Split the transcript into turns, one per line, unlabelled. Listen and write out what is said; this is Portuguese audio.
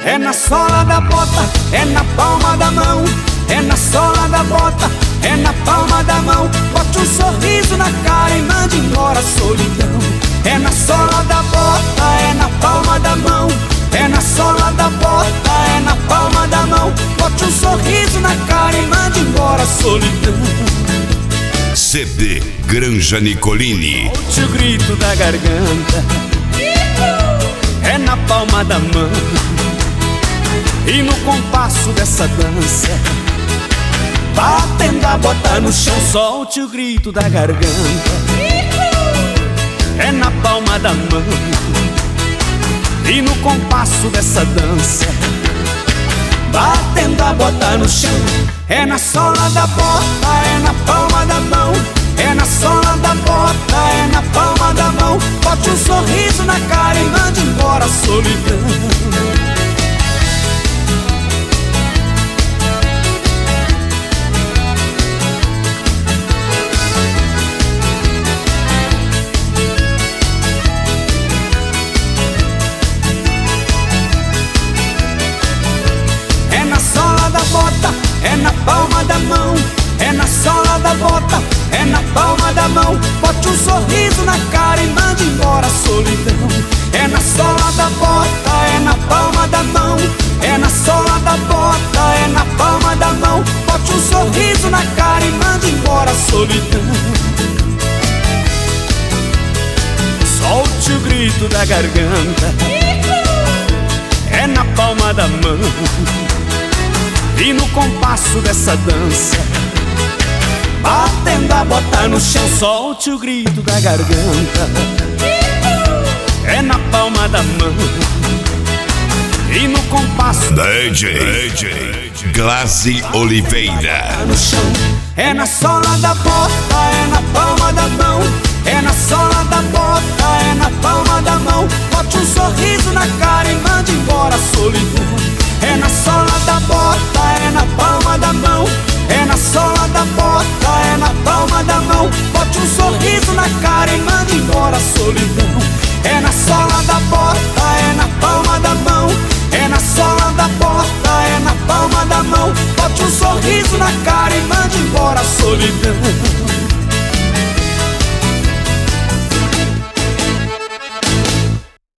É na sola da bota, é na palma da mão. É na sola da bota, é na palma da mão. Bote um sorriso na cara e mande embora a solidão. É na sola da bota, é na palma da mão. É na sola da bota, é na palma da mão. Bote um sorriso na cara e mande embora a solidão.
CD Granja Nicolini.
Solte o grito da garganta, é na palma da mão. E no compasso dessa dança, batendo a bota no chão. Solte o grito da garganta, é na palma da mão. E no compasso dessa dança, batendo a bota no chão. É na sola da bota, é na palma da mão. É na sola da bota, é na palma da mão. Bote um sorriso na cara e mande embora a solidão. É na palma da mão, é na sola da bota, é na palma da mão. Bote um sorriso na cara e mande embora a solidão. É na sola da bota, é na palma da mão. É na sola da bota, é na palma da mão. Bote um sorriso na cara e mande embora a solidão. Solte o grito da garganta, é na palma da mão. E no compasso dessa dança, batendo a bota no chão. Solte o grito da garganta, é na palma da mão. E no compasso
DJ Glaze Oliveira.
No chão. É na sola da bota, é na palma da mão. É na sola da bota, é na palma da mão. Bote um sorriso na cara e mande embora a solidão. É na sola da bota, é na palma da mão. É na sola da bota, é na palma da mão. Bote um sorriso na cara e mande embora a solidão. É na sola da bota, é na palma da mão. É na sola da bota, é na palma da mão. Bote um sorriso na cara e mande embora a solidão.